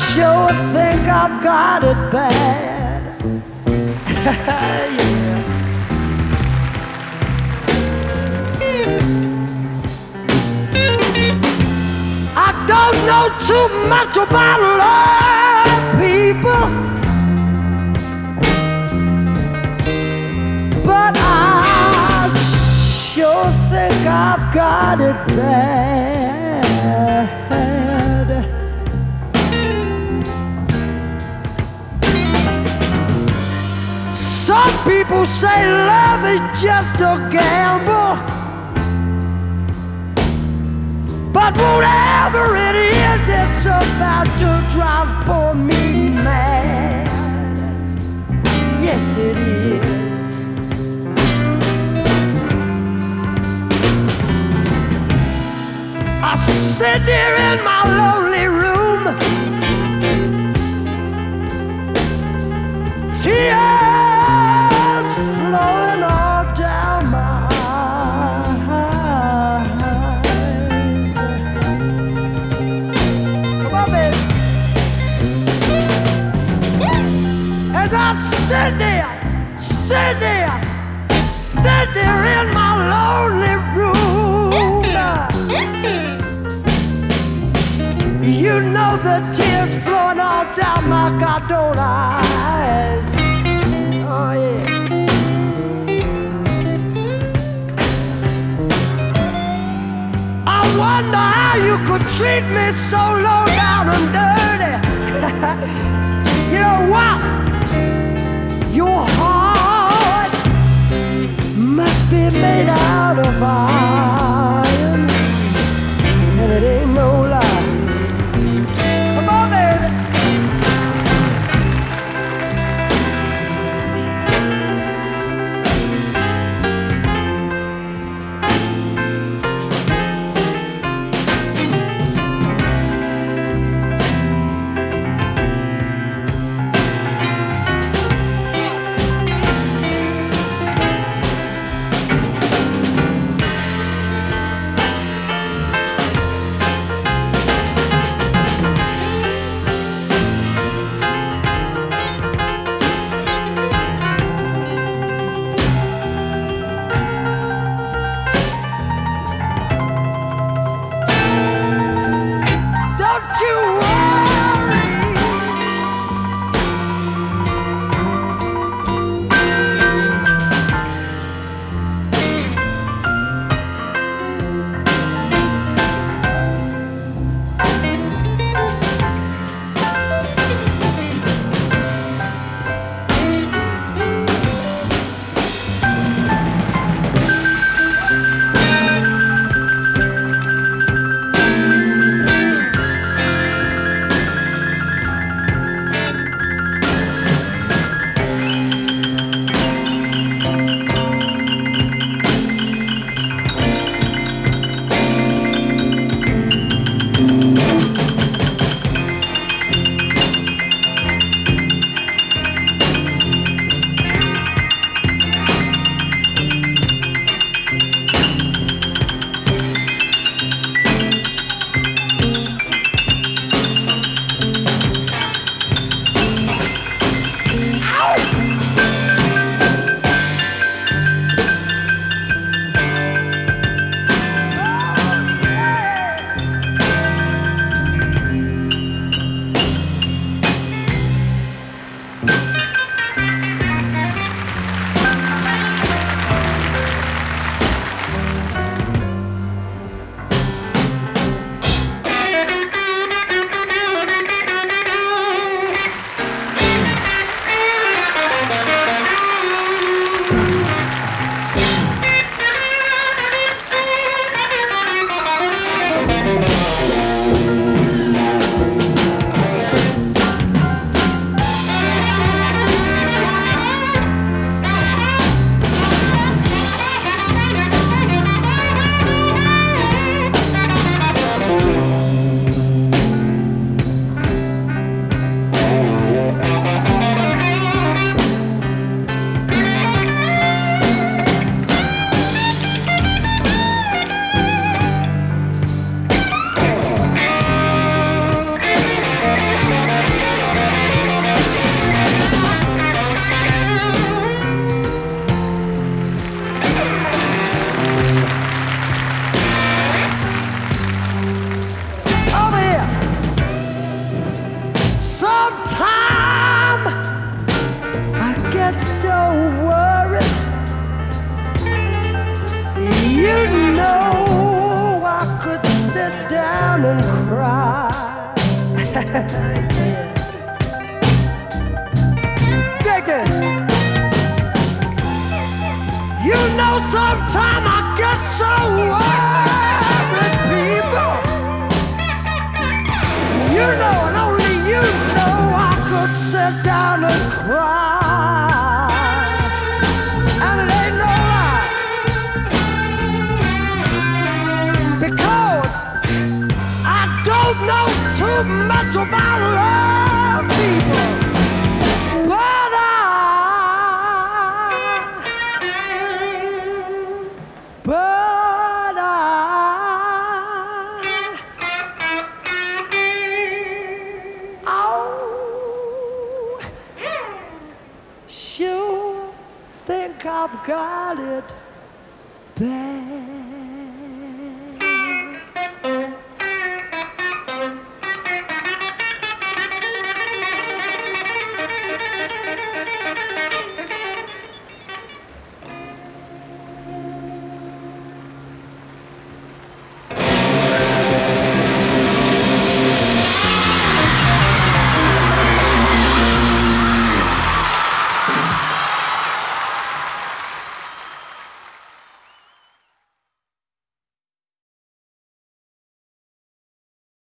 sure think I've got it bad. Yeah. I don't know too much about love, people, but I sure think I've got it bad. Some people say love is just a gamble, but whatever it is, it's about to drive poor me mad. Yes, it is. I sit there in my lonely room, tears flowing all down my eyes. Come on, baby. As I sit there in my lonely room, you know the tears flowing all down my goddamn eyes. Oh yeah. I wonder how you could treat me so low down and dirty. You know what? Your heart must be made out of iron, and it ain't no lie. Come on, baby. much about love, people. But oh, sure think I've got it.